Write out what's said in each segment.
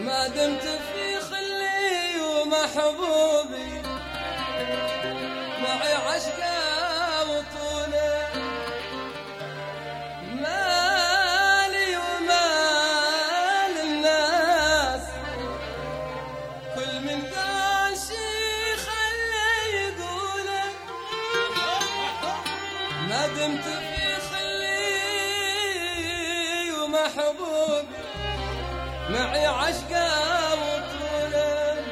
ما دمت في خلي ومحبوبي معي عشقه وطوله، مالي ومال الناس كل من قال شي خلي يقوله. ما دمت في خلي ومحبوبي معي عشقه وطوله،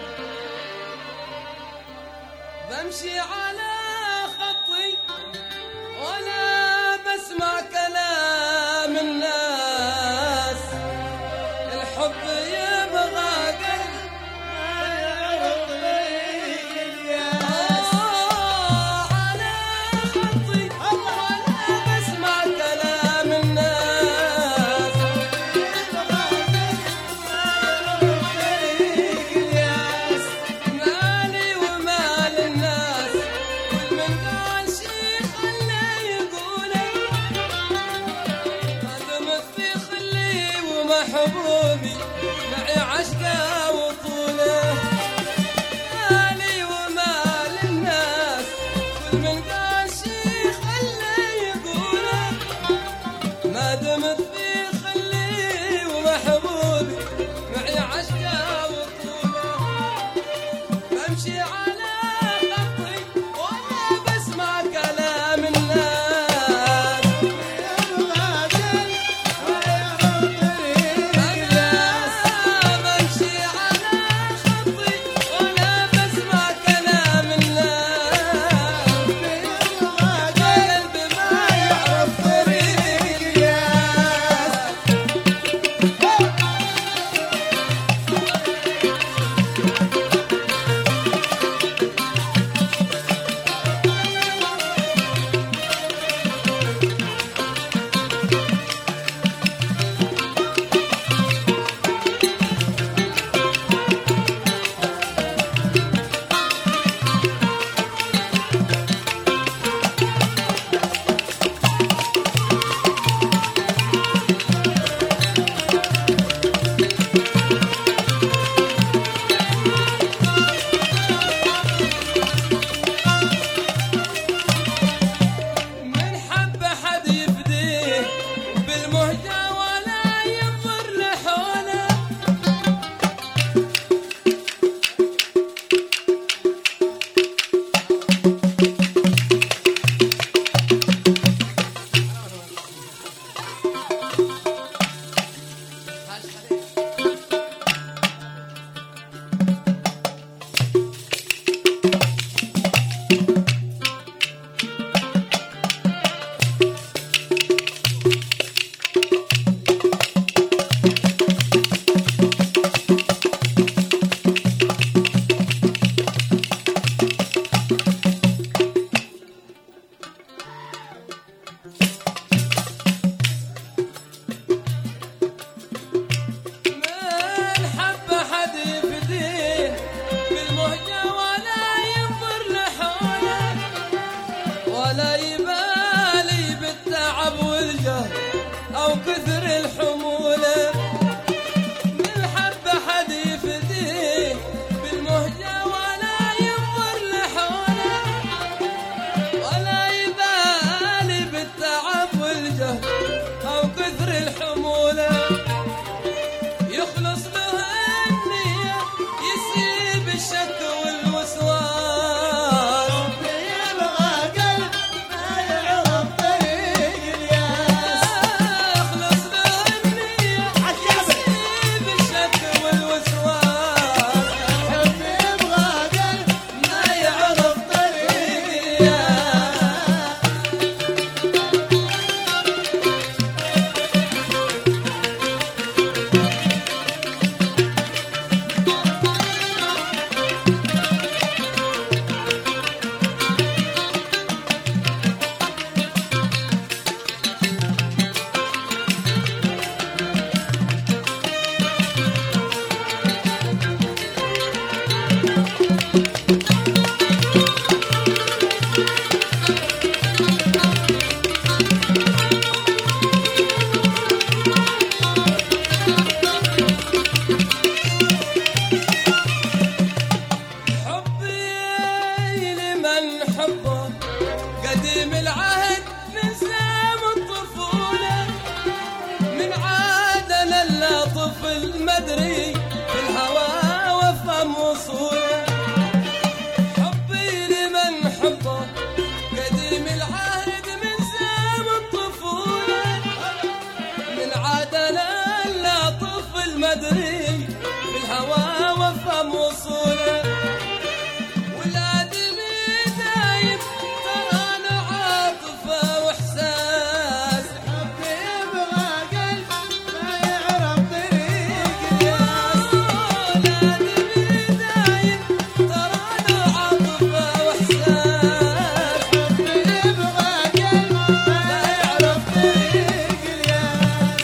بمشي على خطي ولا بسمع كلام الناس. الحب يبغى قلب على خطي ولا بسمع كلام الناس. مالي ومال الناس كل من قال شي خلي يقوله. ما دمت في خلي ومحبوبي معي عشقه وطوله، مالي ومال الناس كل من قال شي خلي يقوله. ما دمت في خلي ومحبوبي معي عشقه وطوله، بمشي على خطي ولا بسمع كلام الناس. بمشي على خطي ولا بسمع كلام الناس. قلبي ما يعرف طريق الياس. من حب حد يفديه بالمهجة ولا يضر لحوله. أدري في الهوى وافهم وصوله والآدمي دايم ترى له عاطفة وإحساس حبي يبغى قلب ما يعرف طريق الياس. الآدمي دايم ترى له عاطفة وإحساس حبي يبغى قلب ما يعرف طريق الياس.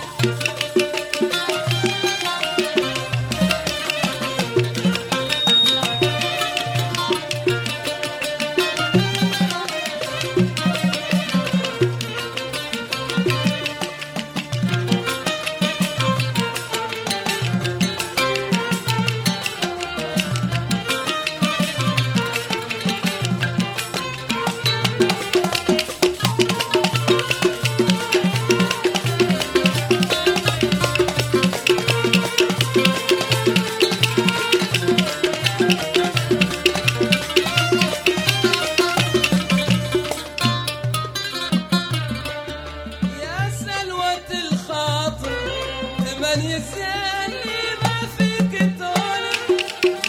يا سلوة الخاطر ثمن يسالي ما فيك تولي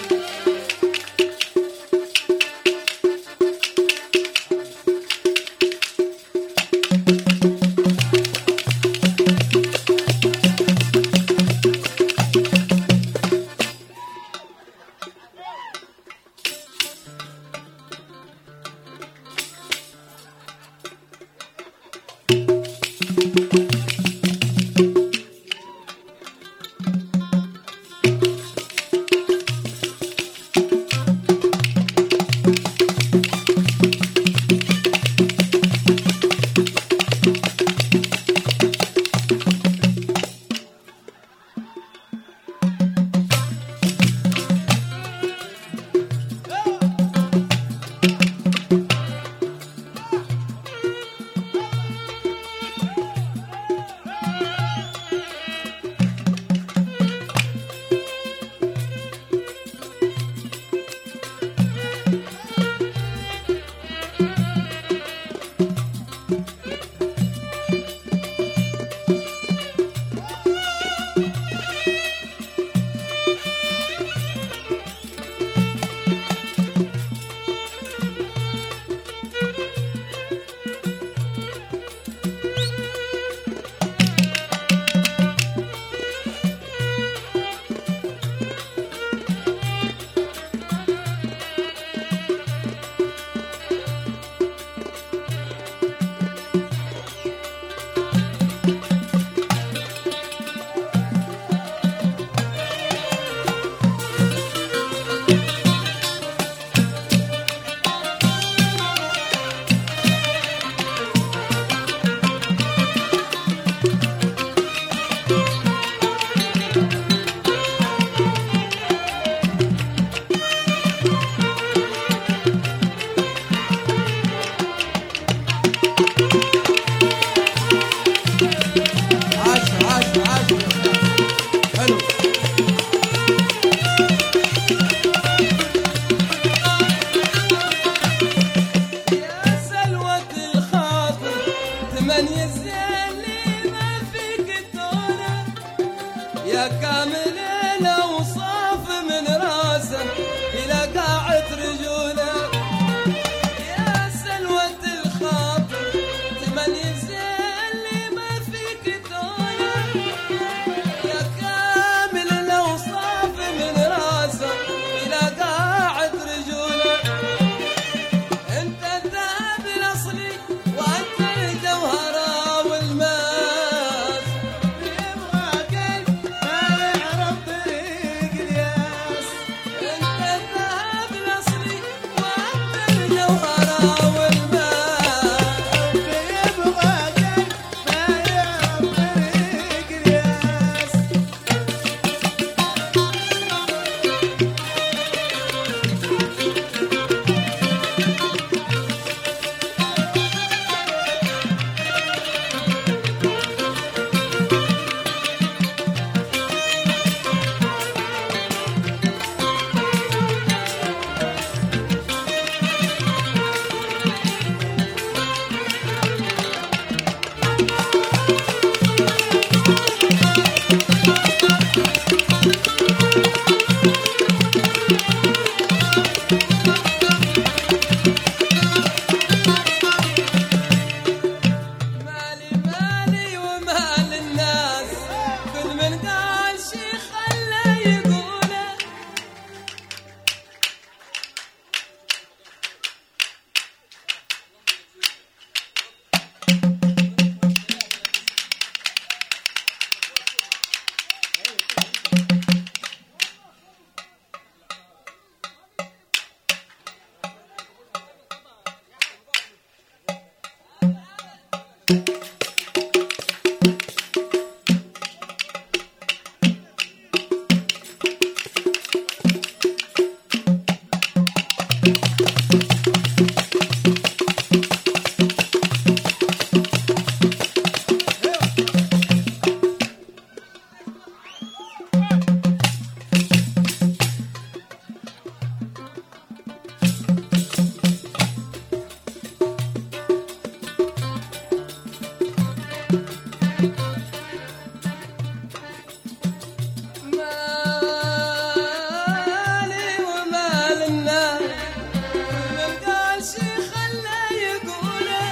يا كامل الأوصاف من راسه إلى قاعة رجوله، يا سلوة الخاطر تميز اللي ما فيك دونه، يا كامل الأوصاف من راسه إلى قاعة رجوله. أنت الذهب الأصلي وأنت الجوهرة والماس، يبغى قلب ما يعرف طريق الياس. يقوله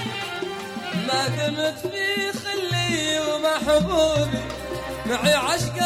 دمت في خلي ومحبوبي معي عشق